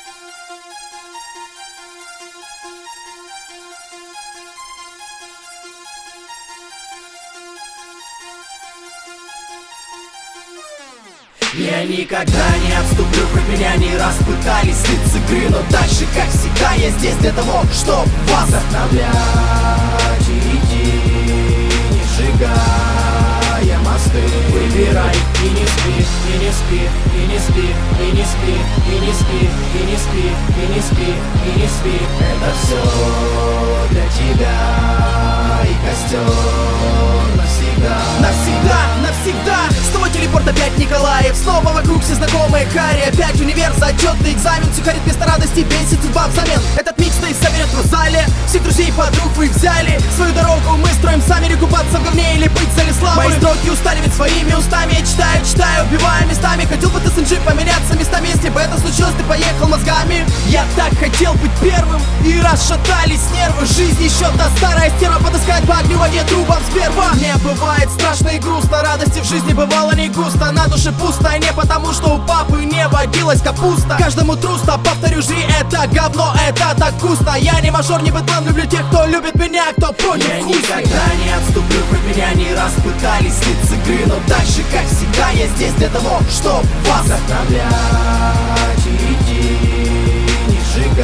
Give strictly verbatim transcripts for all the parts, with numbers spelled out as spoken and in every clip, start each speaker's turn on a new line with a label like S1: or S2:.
S1: Я никогда не отступлю, хоть меня не раз пытались слить с игры, но дальше, как всегда, я здесь для того, чтоб вас вдохновлять и идти, не сжигая мосты. Выбирай и не спи, и не спи, и не спи, и не спи, и не спи, и не спи, и не спи, и не спи. Это все для тебя и костер навсегда. Навсегда, навсегда. Снова телепорт, опять Николаев. Снова вокруг все знакомые Харри. Опять универ, зачетный экзамен. Все харит вместо радости, бесит судьба взамен. Этот микстейп соберет в зале. Всех друзей, подруг вы взяли. Свою дорогу мы строим сами. Рекупаться в говне или быть цели славы. Мои строки устали ведь своими устами. Я читаю, читаю, убиваю местами. Хотел бы ты с эн джи поменяться местами. Если бы это случилось, ты поехал мозгами. Я так хотел быть первым. И расшатались нервы. Жизнь еще та старая стерва. Подыскать по огню, воде, трубам сперва. Мне бывает страшно и грустно. Радости в жизни бывало не густо. На душе пусто, и не потому, что у папы не водилась капуста. Каждому трусто, повторю, жри это говно, это так вкусно. Я не мажор, не бэтлан, люблю тех, кто любит меня, кто против. Я никогда не отступлю, хоть меня не раз пытались слить с игры, но дальше, как всегда, я здесь для того, чтоб вас вдохновлять и идти, не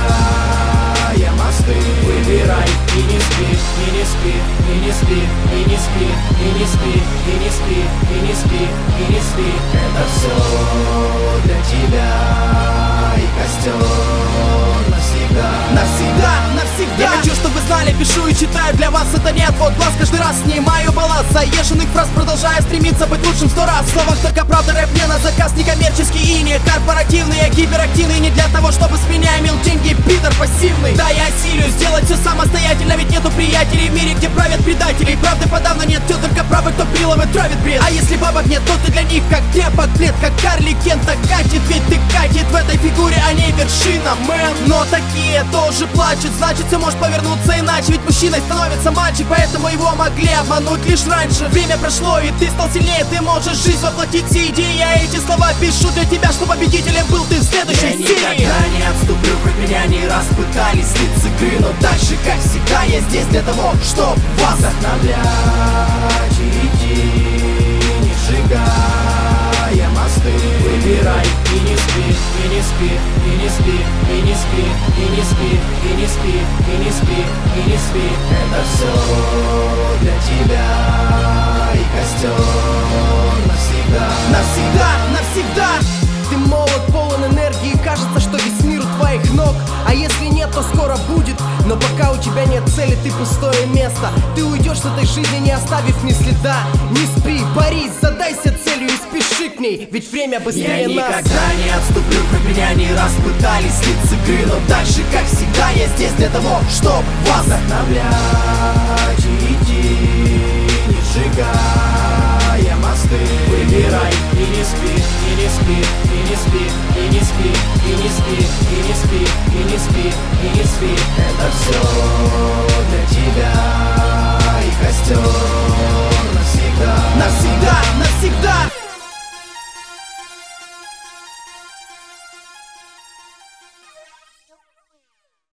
S1: сжигая мосты. Выбирай и не спи, и не спи, и не спи, и не спи, и не спи, и не спи, и не спи, и не спи. Это все для тебя и костер навсегда. Навсегда, навсегда. Я хочу, чтобы вы знали, пишу и читаю для вас, это не отвод глаз. Каждый раз снимаю балласт заезженных фраз, продолжая стремиться быть лучшим сто раз. В словах только правда, рэп не на заказ, не коммерческий и не корпоративный. Я гиперактивный не для того, чтобы с меня имел деньги пидор пассивный. Да, я осилю сделать все самостоятельно, ведь нету приятелей в мире, где правят предатели. Правды подавно нет, те только правы, кто приловы травит бред. А если бабок нет, то ты для них как тряпок плед, как Карли Кента катит, ведь ты катит в этой фигуре, а не вершина, мэн. Но такие тоже плачут, значит все может повернуться иначе. Ведь мужчиной становится мальчик, поэтому его могли обмануть лишь раньше. Время прошло, и ты стал сильнее, ты можешь жизнь воплотить все идеи. Я эти слова пишу для тебя, что победителем был ты в следующей я серии. Я никогда не отступлю, хоть меня не раз пытались слить с игры, но дальше, как всегда, я здесь для того, чтоб вас вдохновлять и идти, не сжигая мосты. Выбирай и не спи, и не спи, и не спи, и не спи, и не спи, и не спи, и не спи, и не спи. Это все для тебя и костер навсегда. Навсегда, навсегда.
S2: Ты молод, полон энергии, кажется, что весь мир у твоих ног. А если нет, то скоро будет. Но пока у тебя нет цели, ты пустое место. Ты уйдешь с этой жизни, не оставив ни следа. Не спи, борись, задайся целью и спеши к ней, ведь время быстрее
S1: Я
S2: нас.
S1: никогда не отступлю, хоть меня не раз пытались слить с игры, но дальше, как всегда, я здесь для того, чтоб вас вдохновлять и